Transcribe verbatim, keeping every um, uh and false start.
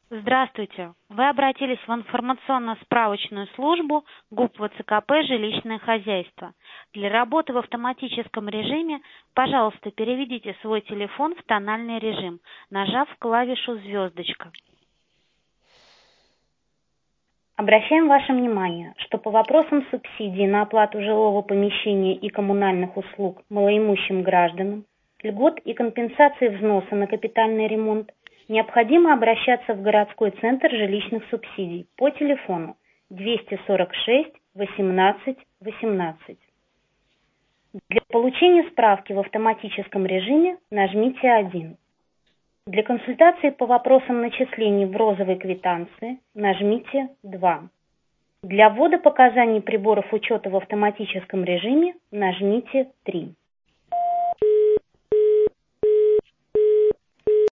Здравствуйте. Вы обратились в информационно-справочную службу ГУП ВЦКП «Жилищное хозяйство». Для работы в автоматическом режиме, пожалуйста, переведите свой телефон в тональный режим, нажав клавишу «звездочка». Обращаем ваше внимание, что по вопросам субсидий на оплату жилого помещения и коммунальных услуг малоимущим гражданам, льгот и компенсации взноса на капитальный ремонт необходимо обращаться в городской центр жилищных субсидий по телефону двести сорок шесть восемнадцать восемнадцать. Для получения справки в автоматическом режиме нажмите один. Для консультации по вопросам начислений в розовой квитанции нажмите два. Для ввода показаний приборов учета в автоматическом режиме нажмите три.